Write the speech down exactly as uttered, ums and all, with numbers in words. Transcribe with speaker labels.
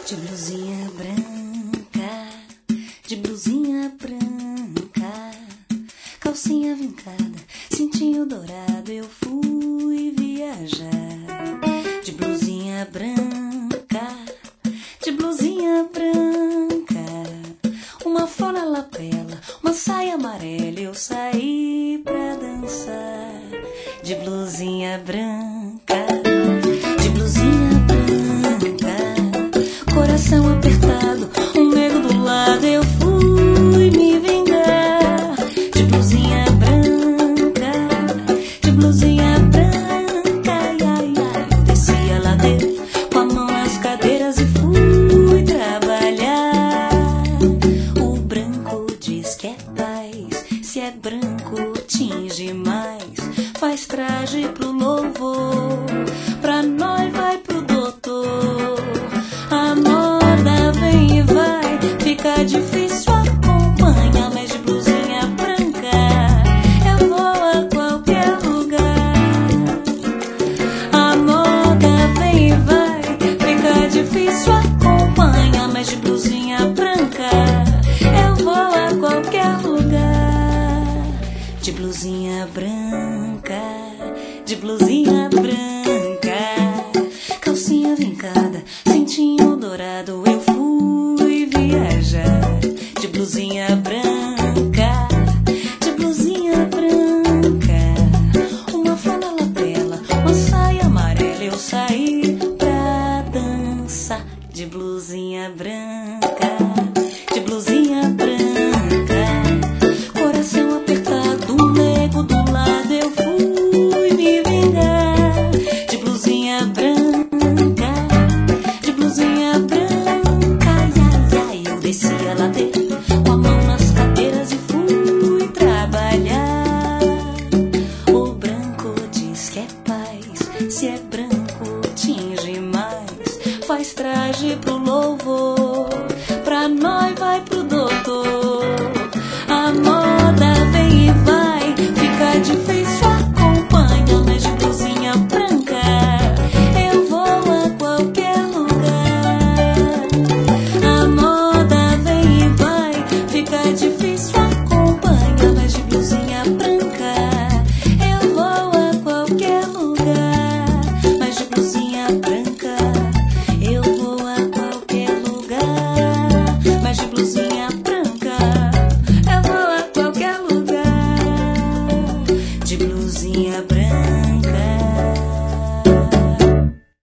Speaker 1: De blusinha branca, de blusinha branca, calcinha vincada, cintinho dourado, eu fui viajar. De blusinha branca, de blusinha branca, uma flor na lapela, uma saia amarela, eu saí pra dançar. De blusinha branca, de blusinha branca, coração apertado, um nego do lado, eu fui me vingar. De blusinha branca, de blusinha branca, ai, ai, ai, eu desci a ladeira com a mão nas cadeiras e fui trabalhar. O branco diz que é paz, se é branco tinge mais, faz traje pro louvor, pra noiva e pro doutor. A moda vem e vai, fica difícil acompanhar, mas de blusinha branca eu vou a qualquer lugar. A moda vem e vai, fica difícil acompanhar, mas de blusinha branca eu vou a qualquer lugar. De blusinha branca, de blusinha branca, calcinha vincada, cintinho dourado, eu fui viajar. De blusinha branca, de blusinha branca, uma flor na lapela, uma saia amarela, eu saí pra dançar. De blusinha branca, de blusinha branca, coração apertado, um nego do lado, eu fui me vingar. De blusinha branca, de blusinha branca, ai, ai, ai, eu desci a ladeira com a mão nas cadeiras e fui trabalhar. O branco diz que é paz, se é branco tinge mais, faz traje pro louvor.